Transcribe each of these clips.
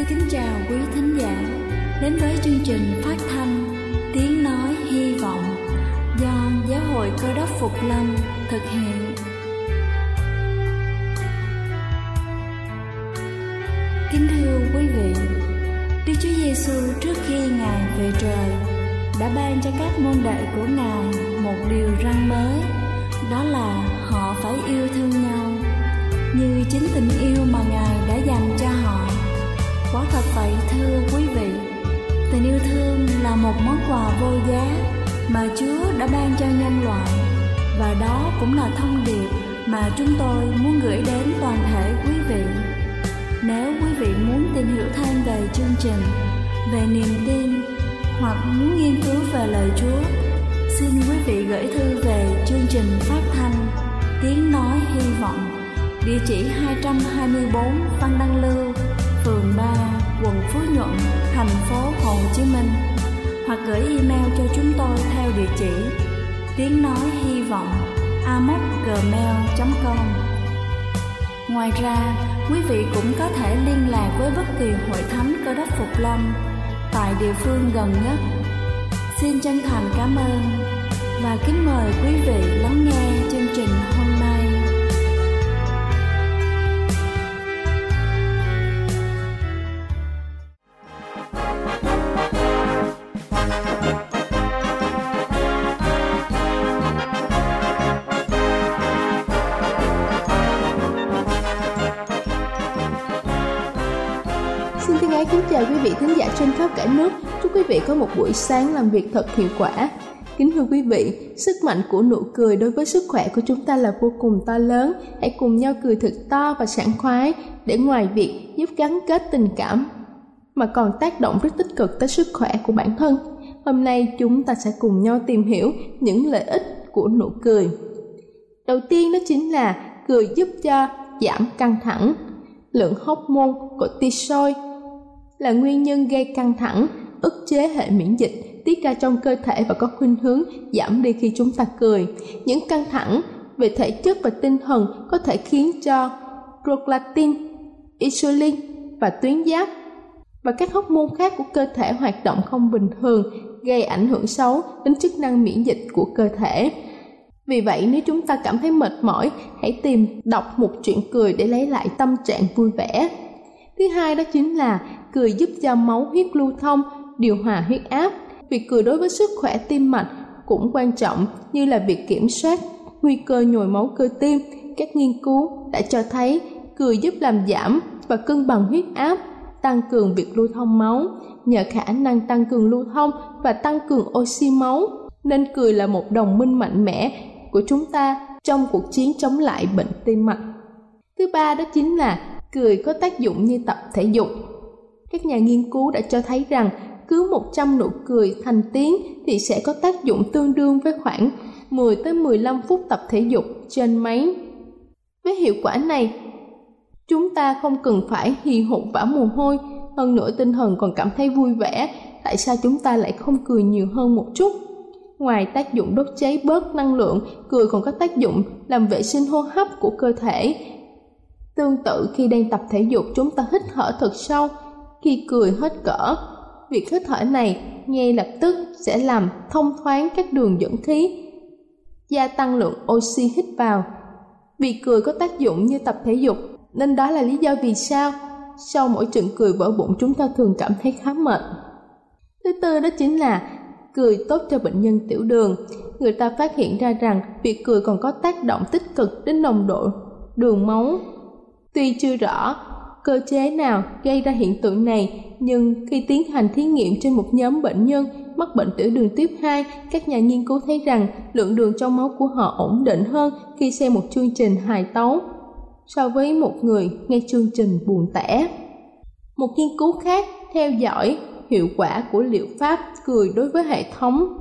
kính chào quý thính giả đến với chương trình phát thanh Tiếng Nói Hy Vọng do Giáo hội Cơ Đốc Phục Lâm thực hiện. Kính thưa quý vị, Đức Chúa Giêsu trước khi Ngài về trời đã ban cho các môn đệ của Ngài một điều răn mới, đó là họ phải yêu thương nhau như chính tình yêu mà Ngài đã dành cho họ. Quả thật vậy thưa quý vị, tình yêu thương là một món quà vô giá mà Chúa đã ban cho nhân loại, và đó cũng là thông điệp mà chúng tôi muốn gửi đến toàn thể quý vị. Nếu quý vị muốn tìm hiểu thêm về chương trình, về niềm tin hoặc muốn nghiên cứu về lời Chúa, xin quý vị gửi thư về chương trình phát thanh Tiếng Nói Hy Vọng, địa chỉ 224 Văn Đăng Lưu, phường 3, quận Phú Nhuận, thành phố Hồ Chí Minh, hoặc gửi email cho chúng tôi theo địa chỉ tiếng nói hy vọng amos@gmail.com. Ngoài ra, quý vị cũng có thể liên lạc với bất kỳ hội thánh Cơ Đốc Phục Lâm tại địa phương gần nhất. Xin chân thành cảm ơn và kính mời quý vị lắng nghe chương trình hôm nay. Xin thân ái kính chào quý vị thính giả trên khắp cả nước. Chúc quý vị có một buổi sáng làm việc thật hiệu quả. Kính thưa quý vị, sức mạnh của nụ cười đối với sức khỏe của chúng ta là vô cùng to lớn. Hãy cùng nhau cười thật to và sảng khoái, để ngoài việc giúp gắn kết tình cảm mà còn tác động rất tích cực tới sức khỏe của bản thân. Hôm nay chúng ta sẽ cùng nhau tìm hiểu những lợi ích của nụ cười. Đầu tiên đó chính là cười giúp cho giảm căng thẳng. Lượng hormone cortisol là nguyên nhân gây căng thẳng, ức chế hệ miễn dịch tiết ra trong cơ thể và có khuynh hướng giảm đi khi chúng ta cười. Những căng thẳng về thể chất và tinh thần có thể khiến cho prolactin, insulin và tuyến giáp và các hormone khác của cơ thể hoạt động không bình thường, gây ảnh hưởng xấu đến chức năng miễn dịch của cơ thể. Vì vậy, nếu chúng ta cảm thấy mệt mỏi, hãy tìm đọc một truyện cười để lấy lại tâm trạng vui vẻ. Thứ hai đó chính là cười giúp cho máu huyết lưu thông, điều hòa huyết áp. Việc cười đối với sức khỏe tim mạch cũng quan trọng, như là việc kiểm soát nguy cơ nhồi máu cơ tim. Các nghiên cứu đã cho thấy cười giúp làm giảm và cân bằng huyết áp, tăng cường việc lưu thông máu. Nhờ khả năng tăng cường lưu thông và tăng cường oxy máu, nên cười là một đồng minh mạnh mẽ của chúng ta trong cuộc chiến chống lại bệnh tim mạch. Thứ ba đó chính là cười có tác dụng như tập thể dục. Các nhà nghiên cứu đã cho thấy rằng cứ 100 nụ cười thành tiếng thì sẽ có tác dụng tương đương với khoảng 10 tới 15 phút tập thể dục trên máy. Với hiệu quả này, chúng ta không cần phải hì hục vã mồ hôi, hơn nữa tinh thần còn cảm thấy vui vẻ. Tại sao chúng ta lại không cười nhiều hơn một chút? Ngoài tác dụng đốt cháy bớt năng lượng, cười còn có tác dụng làm vệ sinh hô hấp của cơ thể. Tương tự khi đang tập thể dục, chúng ta hít thở thật sâu. Khi cười hết cỡ, việc hít thở này ngay lập tức sẽ làm thông thoáng các đường dẫn khí, gia tăng lượng oxy hít vào. Vì cười có tác dụng như tập thể dục, nên đó là lý do vì sao sau mỗi trận cười vỡ bụng chúng ta thường cảm thấy khá mệt. Thứ tư đó chính là cười tốt cho bệnh nhân tiểu đường. Người ta phát hiện ra rằng việc cười còn có tác động tích cực đến nồng độ đường máu. Tuy chưa rõ cơ chế nào gây ra hiện tượng này, nhưng khi tiến hành thí nghiệm trên một nhóm bệnh nhân mắc bệnh tiểu đường tuyếp 2, các nhà nghiên cứu thấy rằng lượng đường trong máu của họ ổn định hơn khi xem một chương trình hài tấu so với một người nghe chương trình buồn tẻ. Một nghiên cứu khác theo dõi hiệu quả của liệu pháp cười đối với hệ thống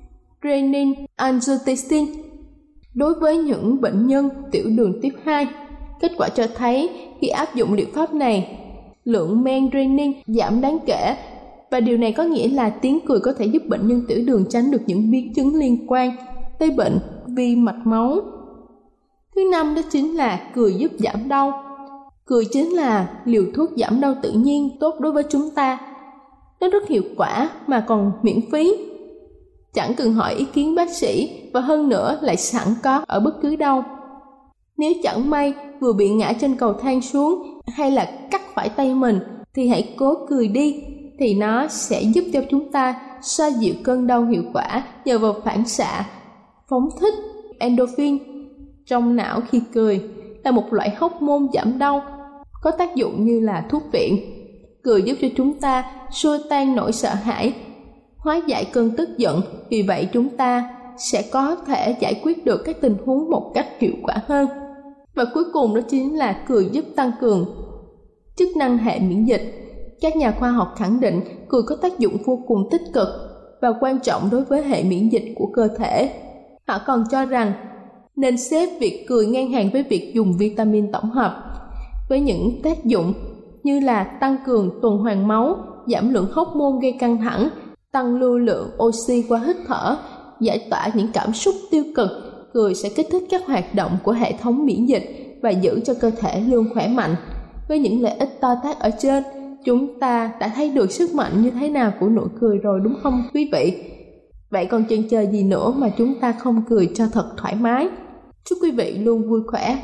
renin-angiotensin đối với những bệnh nhân tiểu đường tuyếp 2. Kết quả cho thấy khi áp dụng liệu pháp này, lượng men renin giảm đáng kể, và điều này có nghĩa là tiếng cười có thể giúp bệnh nhân tiểu đường tránh được những biến chứng liên quan tới bệnh vi mạch máu. Thứ năm đó chính là cười giúp giảm đau. Cười chính là liều thuốc giảm đau tự nhiên tốt đối với chúng ta. Nó rất hiệu quả mà còn miễn phí. Chẳng cần hỏi ý kiến bác sĩ và hơn nữa lại sẵn có ở bất cứ đâu. Nếu chẳng may vừa bị ngã trên cầu thang xuống hay là cắt phải tay mình thì hãy cố cười đi, thì nó sẽ giúp cho chúng ta xoa dịu cơn đau hiệu quả nhờ vào phản xạ phóng thích endorphin trong não khi cười, là một loại hormone giảm đau có tác dụng như là thuốc viện. Cười giúp cho chúng ta xua tan nỗi sợ hãi, hóa giải cơn tức giận, vì vậy chúng ta sẽ có thể giải quyết được các tình huống một cách hiệu quả hơn. Và cuối cùng đó chính là cười giúp tăng cường chức năng hệ miễn dịch. Các nhà khoa học khẳng định cười có tác dụng vô cùng tích cực và quan trọng đối với hệ miễn dịch của cơ thể. Họ còn cho rằng nên xếp việc cười ngang hàng với việc dùng vitamin tổng hợp, với những tác dụng như là tăng cường tuần hoàn máu, giảm lượng hormone gây căng thẳng, tăng lưu lượng oxy qua hít thở, giải tỏa những cảm xúc tiêu cực. Cười sẽ kích thích các hoạt động của hệ thống miễn dịch và giữ cho cơ thể luôn khỏe mạnh. Với những lợi ích to tát ở trên, chúng ta đã thấy được sức mạnh như thế nào của nụ cười rồi, đúng không quý vị? Vậy còn chần chờ gì nữa mà chúng ta không cười cho thật thoải mái? Chúc quý vị luôn vui khỏe.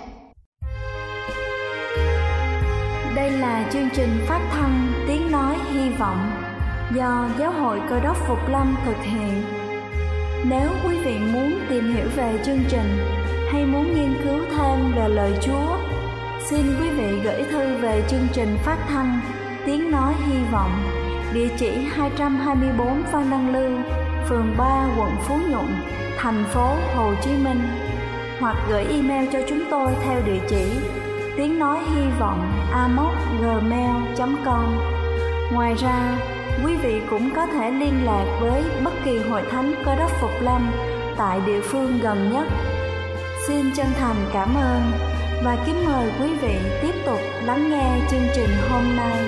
Đây là chương trình phát thanh Tiếng Nói Hy Vọng do Giáo hội Cơ đốc Phục Lâm thực hiện. Nếu quý vị muốn tìm hiểu về chương trình hay muốn nghiên cứu thêm về lời Chúa, xin quý vị gửi thư về chương trình phát thanh Tiếng Nói Hy Vọng, địa chỉ 224 Phan Đăng Lưu, phường 3, quận Phú Nhuận, thành phố Hồ Chí Minh, hoặc gửi email cho chúng tôi theo địa chỉ tiếng nói hy vọng amos@gmail.com. Ngoài ra, quý vị cũng có thể liên lạc với bất kỳ hội thánh Cơ đốc Phục Lâm tại địa phương gần nhất. Xin chân thành cảm ơn và kính mời quý vị tiếp tục lắng nghe chương trình hôm nay.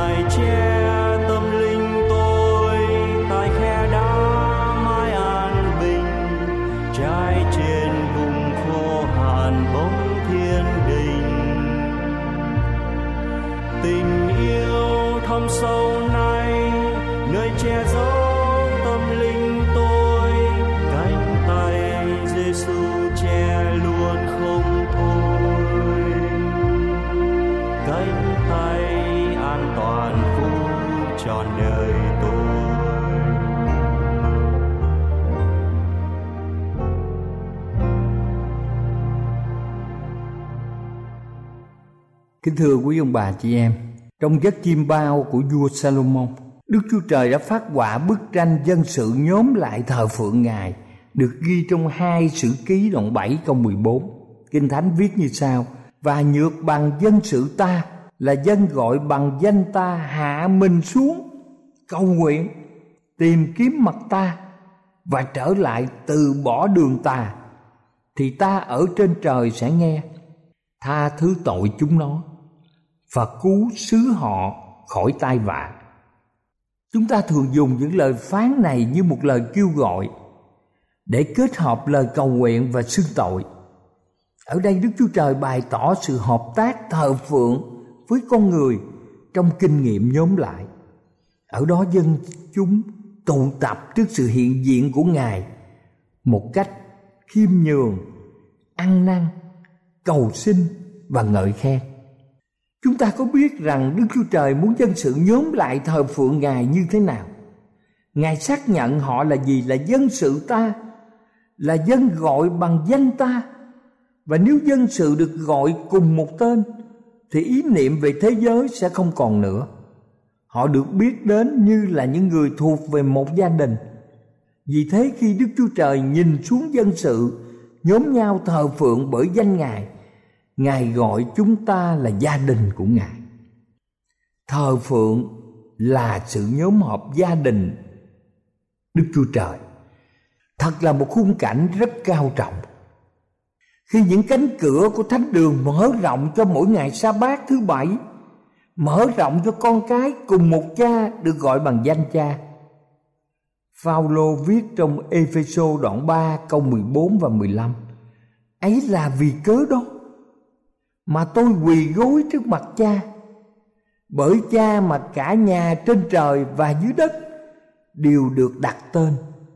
Ngài che tâm linh tôi tại khe đá mái an bình, trái trên vùng khô hạn bóng thiên đình. Tình yêu thâm sâu này nơi che giấu tâm linh tôi, cánh tay Giêsu che luôn không thôi, cánh tay an toàn phủ trọn đời tôi. Kính thưa quý ông bà chị em, trong giấc chiêm bao của vua Salomon, Đức Chúa Trời đã phác họa bức tranh dân sự nhóm lại thờ phượng Ngài, được ghi trong 2 Sử Ký đoạn 7 câu 14. Kinh Thánh viết như sau: và nhược bằng dân sự ta, là dân gọi bằng danh ta, hạ mình xuống cầu nguyện, tìm kiếm mặt ta và trở lại từ bỏ đường ta, thì ta ở trên trời sẽ nghe, tha thứ tội chúng nó và cứu xứ họ khỏi tai vạ. Chúng ta thường dùng những lời phán này như một lời kêu gọi để kết hợp lời cầu nguyện và xưng tội. Ở đây Đức Chúa Trời bày tỏ sự hợp tác thờ phượng với con người trong kinh nghiệm nhóm lại. Ở đó dân chúng tụ tập trước sự hiện diện của Ngài một cách khiêm nhường, ăn năn, cầu xin và ngợi khen. Chúng ta có biết rằng Đức Chúa Trời muốn dân sự nhóm lại thờ phượng Ngài như thế nào? Ngài xác nhận họ là gì? Là dân sự ta, là dân gọi bằng danh ta. Và nếu dân sự được gọi cùng một tên thì ý niệm về thế giới sẽ không còn nữa. Họ được biết đến như là những người thuộc về một gia đình. Vì thế khi Đức Chúa Trời nhìn xuống dân sự nhóm nhau thờ phượng bởi danh Ngài, Ngài gọi chúng ta là gia đình của Ngài. Thờ phượng là sự nhóm họp gia đình Đức Chúa Trời. Thật là một khung cảnh rất cao trọng. Khi những cánh cửa của thánh đường mở rộng cho mỗi ngày sa-bát thứ 7, mở rộng cho con cái cùng một cha được gọi bằng danh cha. Phao-lô viết trong Ê-phê-sô đoạn 3 câu 14 và 15: ấy là vì cớ đó mà tôi quỳ gối trước mặt cha, bởi cha mà cả nhà trên trời và dưới đất đều được đặt tên.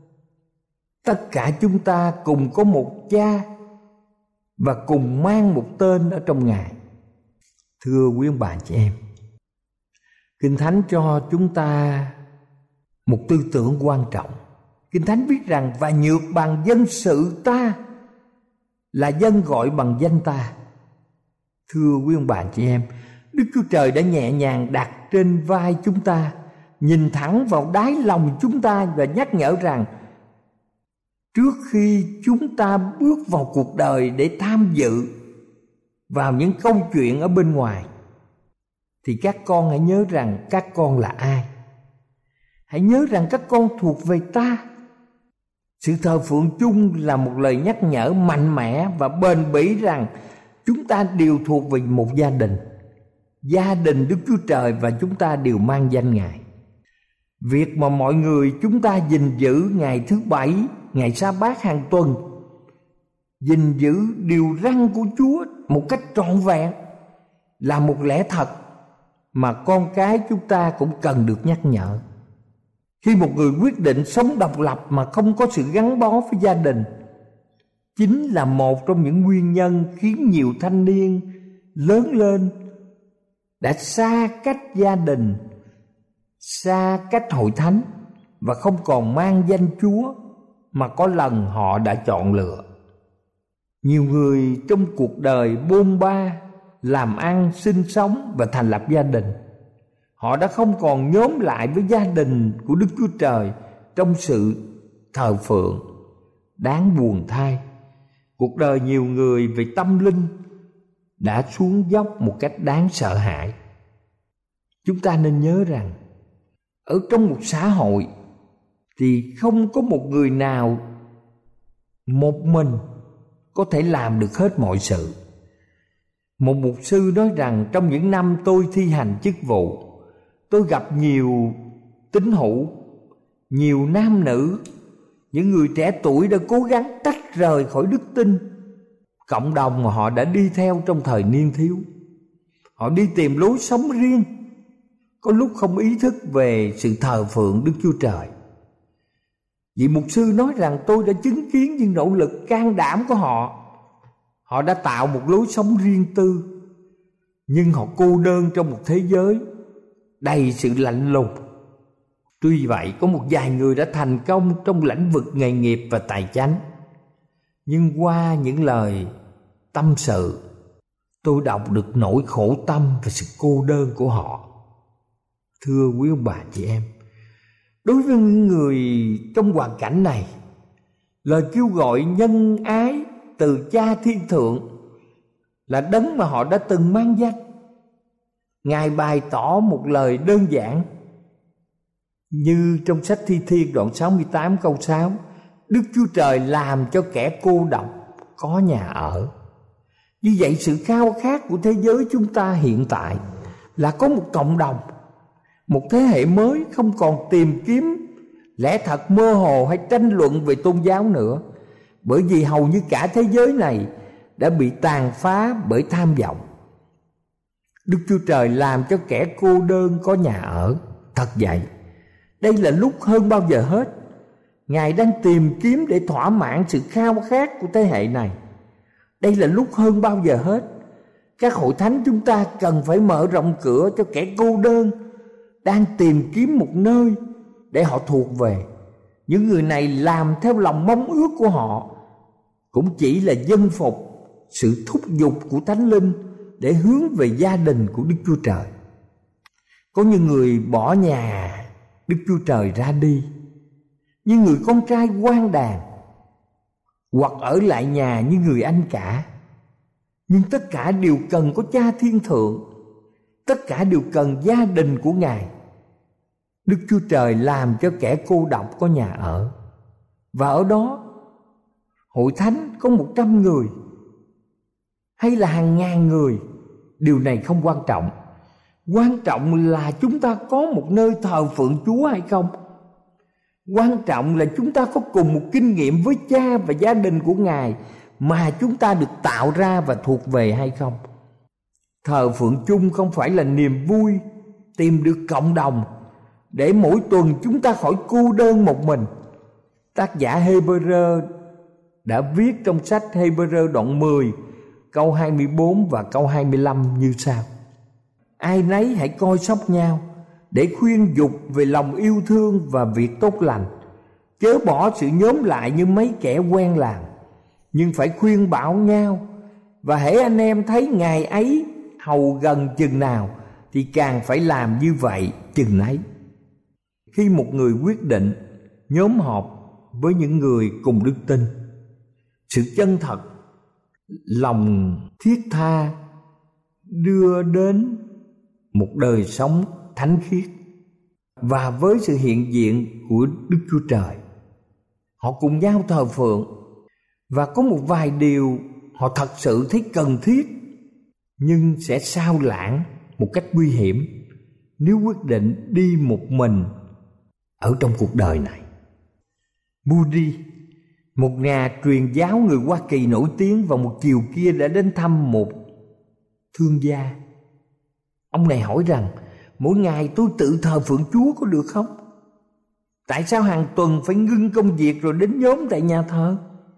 Tất cả chúng ta cùng có một cha và cùng mang một tên ở trong Ngài. Thưa quý ông bà chị em, Kinh Thánh cho chúng ta một tư tưởng quan trọng. Kinh Thánh viết rằng và nhược bằng dân sự ta, là dân gọi bằng danh ta. Thưa quý ông bà chị em, Đức Chúa Trời đã nhẹ nhàng đặt trên vai chúng ta, nhìn thẳng vào đáy lòng chúng ta và nhắc nhở rằng trước khi chúng ta bước vào cuộc đời để tham dự vào những câu chuyện ở bên ngoài, thì các con hãy nhớ rằng các con là ai. Hãy nhớ rằng các con thuộc về ta. Sự thờ phượng chung là một lời nhắc nhở mạnh mẽ và bền bỉ rằng chúng ta đều thuộc về một gia đình, gia đình Đức Chúa Trời, và chúng ta đều mang danh Ngài. Việc mà mọi người chúng ta gìn giữ ngày thứ 7, ngày sa-bát hàng tuần, gìn giữ điều răn của Chúa một cách trọn vẹn là một lẽ thật mà con cái chúng ta cũng cần được nhắc nhở. Khi một người quyết định sống độc lập mà không có sự gắn bó với gia đình, chính là một trong những nguyên nhân khiến nhiều thanh niên lớn lên đã xa cách gia đình, xa cách hội thánh và không còn mang danh Chúa mà có lần họ đã chọn lựa. Nhiều người trong cuộc đời bôn ba, làm ăn, sinh sống và thành lập gia đình, họ đã không còn nhóm lại với gia đình của Đức Chúa Trời trong sự thờ phượng. Đáng buồn thay, cuộc đời nhiều người về tâm linh đã xuống dốc một cách đáng sợ hãi. Chúng ta nên nhớ rằng ở trong một xã hội thì không có một người nào một mình có thể làm được hết mọi sự. Một mục sư nói rằng trong những năm tôi thi hành chức vụ, tôi gặp nhiều tín hữu, nhiều nam nữ, những người trẻ tuổi đã cố gắng tách rời khỏi đức tin, cộng đồng mà họ đã đi theo trong thời niên thiếu. Họ đi tìm lối sống riêng, có lúc không ý thức về sự thờ phượng Đức Chúa Trời. Vị mục sư nói rằng tôi đã chứng kiến những nỗ lực can đảm của họ. Họ đã tạo một lối sống riêng tư, nhưng họ cô đơn trong một thế giới đầy sự lạnh lùng. Tuy vậy, có một vài người đã thành công trong lĩnh vực nghề nghiệp và tài chánh. Nhưng qua những lời tâm sự, tôi đọc được nỗi khổ tâm và sự cô đơn của họ. Thưa quý ông bà chị em, đối với những người trong hoàn cảnh này, lời kêu gọi nhân ái từ Cha Thiên Thượng là đấng mà họ đã từng mang danh. Ngài bày tỏ một lời đơn giản như trong sách Thi Thiên đoạn 68 câu 6: Đức Chúa Trời làm cho kẻ cô độc có nhà ở. Như vậy, sự khao khát của thế giới chúng ta hiện tại là có một cộng đồng, một thế hệ mới không còn tìm kiếm lẽ thật mơ hồ hay tranh luận về tôn giáo nữa, bởi vì hầu như cả thế giới này đã bị tàn phá bởi tham vọng. Đức Chúa Trời làm cho kẻ cô đơn có nhà ở. Thật vậy, đây là lúc hơn bao giờ hết Ngài đang tìm kiếm để thỏa mãn sự khao khát của thế hệ này. Đây là lúc hơn bao giờ hết các hội thánh chúng ta cần phải mở rộng cửa cho kẻ cô đơn đang tìm kiếm một nơi để họ thuộc về. Những người này làm theo lòng mong ước của họ cũng chỉ là dân phục sự thúc giục của Thánh Linh để hướng về gia đình của Đức Chúa Trời. Có những người bỏ nhà Đức Chúa Trời ra đi, như người con trai quan đàn, hoặc ở lại nhà như người anh cả. Nhưng tất cả đều cần có Cha Thiên Thượng, tất cả đều cần gia đình của Ngài. Đức Chúa Trời làm cho kẻ cô độc có nhà ở, và ở đó hội thánh có 100 người hay là hàng ngàn người, điều này không quan trọng. Quan trọng là chúng ta có một nơi thờ phượng Chúa hay không. Quan trọng là chúng ta có cùng một kinh nghiệm với Cha và gia đình của Ngài mà chúng ta được tạo ra và thuộc về hay không. Thờ phượng chung không phải là niềm vui tìm được cộng đồng để mỗi tuần chúng ta khỏi cô đơn một mình. Tác giả Hebrew đã viết trong sách Hebrew đoạn 10 câu 24 và câu 25 như sau: Ai nấy hãy coi sóc nhau để khuyên dục về lòng yêu thương và việc tốt lành, chớ bỏ sự nhóm lại như mấy kẻ quen làm, nhưng phải khuyên bảo nhau. Và hễ anh em thấy ngày ấy hầu gần chừng nào thì càng phải làm như vậy chừng ấy. Khi một người quyết định nhóm họp với những người cùng đức tin, sự chân thật, lòng thiết tha đưa đến một đời sống thánh khiết và với sự hiện diện của Đức Chúa Trời, họ cùng nhau thờ phượng. Và có một vài điều họ thật sự thấy cần thiết, nhưng sẽ sao lãng một cách nguy hiểm nếu quyết định đi một mình ở trong cuộc đời này. Moody, một nhà truyền giáo người Hoa Kỳ nổi tiếng, vào một chiều kia đã đến thăm một thương gia. Ông này hỏi rằng: mỗi ngày tôi tự thờ phượng Chúa có được không? Tại sao hàng tuần phải ngưng công việc rồi đến nhóm tại nhà thờ?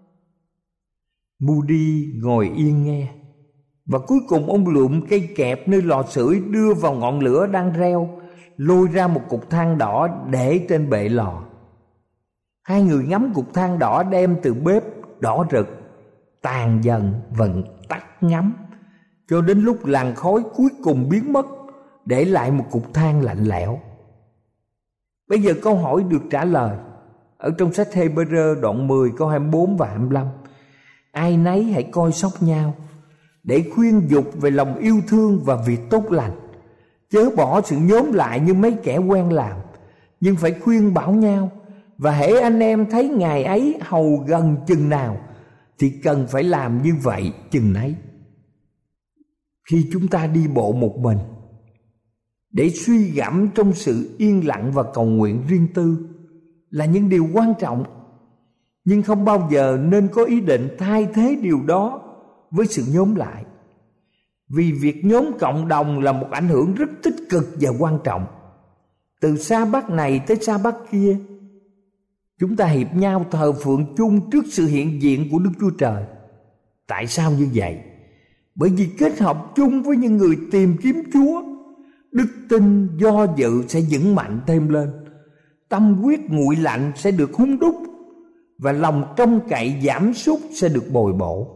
Moody ngồi yên nghe, và cuối cùng ông lượm cây kẹp nơi lò sưởi đưa vào ngọn lửa đang reo, lôi ra một cục than đỏ để trên bệ lò. Hai người ngắm cục than đỏ đem từ bếp đỏ rực tàn dần vẫn tắt ngắm, cho đến lúc làn khói cuối cùng biến mất, để lại một cục than lạnh lẽo. Bây giờ câu hỏi được trả lời ở trong sách Hebrew đoạn 10 câu 24 và 25. Ai nấy hãy coi sóc nhau để khuyên dục về lòng yêu thương và việc tốt lành, chớ bỏ sự nhóm lại như mấy kẻ quen làm, nhưng phải khuyên bảo nhau. Và hễ anh em thấy ngày ấy hầu gần chừng nào thì cần phải làm như vậy chừng ấy. Khi chúng ta đi bộ một mình, để suy gẫm trong sự yên lặng và cầu nguyện riêng tư là những điều quan trọng, nhưng không bao giờ nên có ý định thay thế điều đó với sự nhóm lại. Vì việc nhóm cộng đồng là một ảnh hưởng rất tích cực và quan trọng. Từ xa bắc này tới xa bắc kia, chúng ta hiệp nhau thờ phượng chung trước sự hiện diện của Đức Chúa Trời. Tại sao như vậy? Bởi vì kết hợp chung với những người tìm kiếm Chúa, đức tin do dự sẽ vững mạnh thêm lên, tâm huyết nguội lạnh sẽ được hung đúc, và lòng trông cậy giảm sút sẽ được bồi bổ.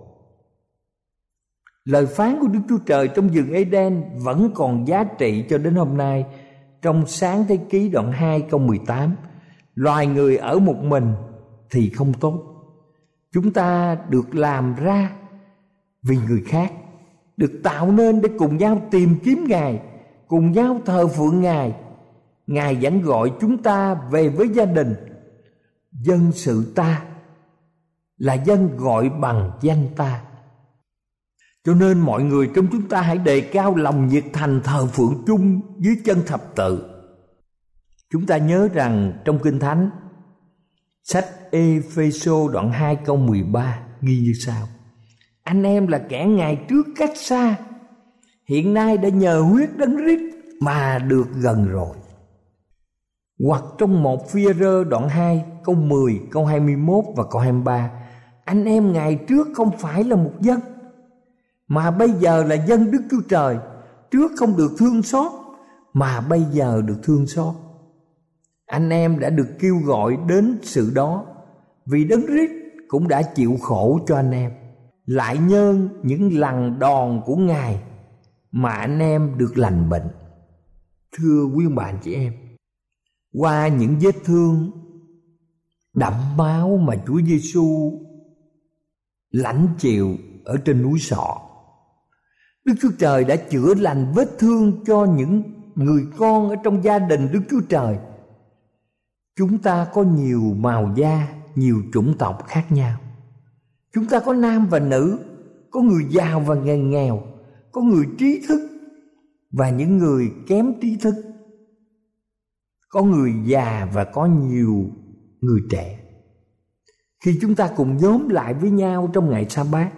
Lời phán của Đức Chúa Trời trong vườn Eden vẫn còn giá trị cho đến hôm nay. Trong Sáng Thế Ký đoạn 2 câu 18: loài người ở một mình thì không tốt. Chúng ta được làm ra vì người khác, được tạo nên để cùng nhau tìm kiếm Ngài, cùng nhau thờ phượng Ngài. Ngài vẫn gọi chúng ta về với gia đình. Dân sự ta là dân gọi bằng danh ta. Cho nên mọi người trong chúng ta hãy đề cao lòng nhiệt thành thờ phượng chung dưới chân thập tự. Chúng ta nhớ rằng trong Kinh Thánh, sách Ê-phê-sô đoạn 2 câu 13 ghi như sau: anh em là kẻ ngày trước cách xa, hiện nay đã nhờ huyết Đấng Christ mà được gần rồi. Hoặc trong 1 Phi-e-rơ đoạn 2 câu 10, câu 21 và câu 23: anh em ngày trước không phải là một dân, mà bây giờ là dân Đức Chúa Trời. Trước không được thương xót, mà bây giờ được thương xót. Anh em đã được kêu gọi đến sự đó, vì Đấng Christ cũng đã chịu khổ cho anh em. Lại nhân những lần đòn của Ngài mà anh em được lành bệnh. Thưa quý ông bà anh chị em, qua những vết thương đẫm máu mà Chúa Giêsu lãnh chịu ở trên núi Sọ, Đức Chúa Trời đã chữa lành vết thương cho những người con ở trong gia đình Đức Chúa Trời. Chúng ta có nhiều màu da, nhiều chủng tộc khác nhau. Chúng ta có nam và nữ, có người giàu và người nghèo, có người trí thức và những người kém trí thức, có người già và có nhiều người trẻ. Khi chúng ta cùng nhóm lại với nhau trong ngày Sa-bát,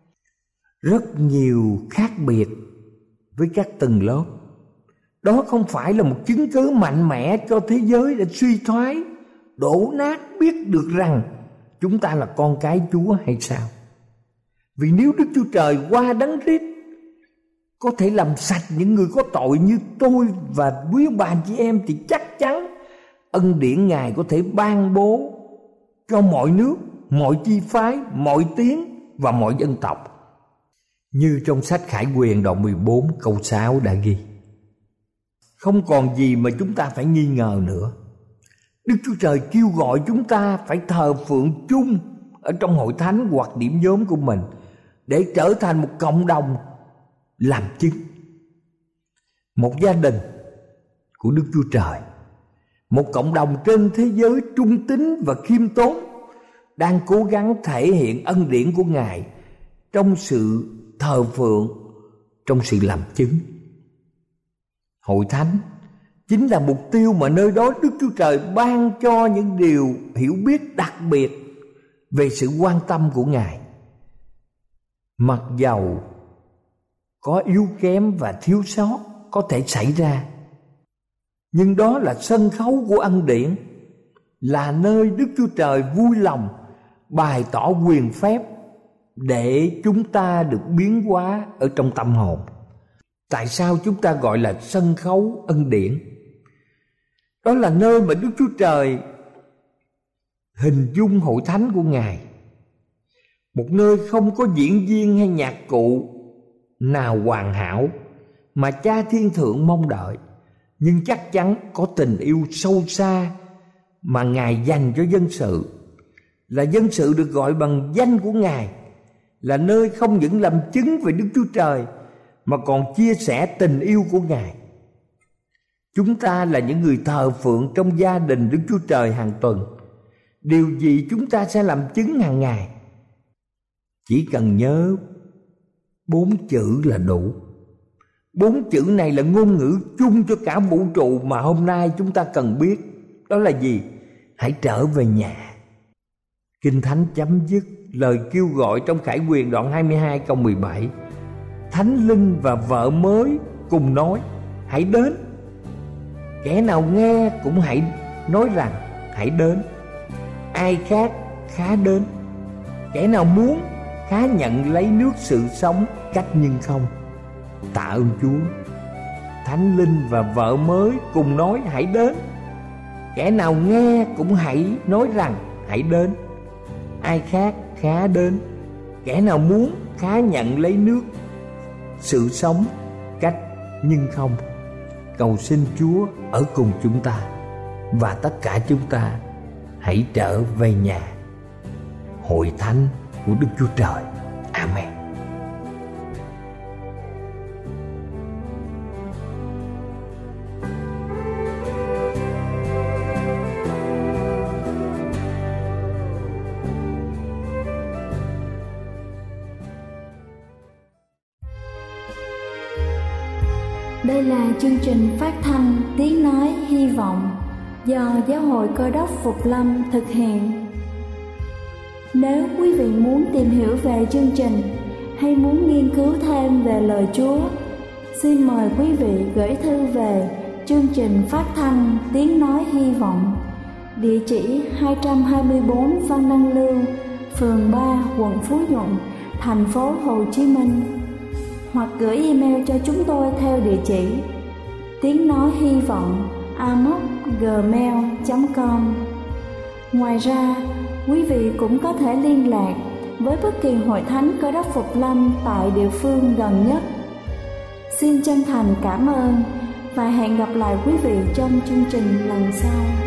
rất nhiều khác biệt với các tầng lớp. Đó không phải là một chứng cứ mạnh mẽ cho thế giới đã suy thoái, đổ nát biết được rằng chúng ta là con cái Chúa hay sao? Vì nếu Đức Chúa Trời qua Đấng Christ có thể làm sạch những người có tội như tôi và quý ông bà anh chị em, thì chắc chắn ân điển Ngài có thể ban bố cho mọi nước, mọi chi phái, mọi tiếng và mọi dân tộc. Như trong sách Khải Huyền đoạn 14 câu 6 đã ghi: không còn gì mà chúng ta phải nghi ngờ nữa. Đức Chúa Trời kêu gọi chúng ta phải thờ phượng chung ở trong hội thánh hoặc điểm nhóm của mình, để trở thành một cộng đồng làm chứng, một gia đình của Đức Chúa Trời, một cộng đồng trên thế giới trung tín và khiêm tốn, đang cố gắng thể hiện ân điển của Ngài trong sự thờ phượng, trong sự làm chứng. Hội thánh chính là mục tiêu mà nơi đó Đức Chúa Trời ban cho những điều hiểu biết đặc biệt về sự quan tâm của Ngài. Mặc dầu có yếu kém và thiếu sót có thể xảy ra, nhưng đó là sân khấu của ân điển, là nơi Đức Chúa Trời vui lòng bày tỏ quyền phép để chúng ta được biến hóa ở trong tâm hồn. Tại sao chúng ta gọi là sân khấu ân điển? Đó là nơi mà Đức Chúa Trời hình dung hội thánh của Ngài, một nơi không có diễn viên hay nhạc cụ nào hoàn hảo mà Cha Thiên Thượng mong đợi, nhưng chắc chắn có tình yêu sâu xa mà Ngài dành cho dân sự, là dân sự được gọi bằng danh của Ngài, là nơi không những làm chứng về Đức Chúa Trời mà còn chia sẻ tình yêu của Ngài. Chúng ta là những người thờ phượng trong gia đình Đức Chúa Trời hàng tuần. Điều gì chúng ta sẽ làm chứng hàng ngày? Chỉ cần nhớ 4 chữ là đủ. 4 chữ này là ngôn ngữ chung cho cả vũ trụ mà hôm nay chúng ta cần biết. Đó là gì? Hãy trở về nhà. Kinh Thánh chấm dứt lời kêu gọi trong Khải Huyền đoạn 22 câu 17. Thánh Linh và vợ mới cùng nói: hãy đến. Kẻ nào nghe cũng hãy nói rằng: hãy đến. Ai khác khá đến. Kẻ nào muốn khá nhận lấy nước sự sống cách nhưng không. Tạ ơn Chúa. Thánh Linh và vợ mới cùng nói: hãy đến. Kẻ nào nghe cũng hãy nói rằng: hãy đến. Ai khác khá đến. Kẻ nào muốn khá nhận lấy nước sự sống cách nhưng không. Cầu xin Chúa ở cùng chúng ta, và tất cả chúng ta hãy trở về nhà, hội thánh của Đức Chúa Trời. Amen. Đây là chương trình phát thanh Tiếng Nói Hy Vọng do Giáo hội Cơ đốc Phục Lâm thực hiện. Nếu quý vị muốn tìm hiểu về chương trình hay muốn nghiên cứu thêm về lời Chúa, xin mời quý vị gửi thư về chương trình phát thanh Tiếng Nói Hy Vọng, địa chỉ 224 Văn Đăng Lưu, phường 3, quận Phú Nhuận, thành phố Hồ Chí Minh, hoặc gửi email cho chúng tôi theo địa chỉ tiếng nói hy vọng amos@gmail.com. Ngoài ra, quý vị cũng có thể liên lạc với bất kỳ hội thánh Cơ đốc Phục Lâm tại địa phương gần nhất. Xin chân thành cảm ơn và hẹn gặp lại quý vị trong chương trình lần sau.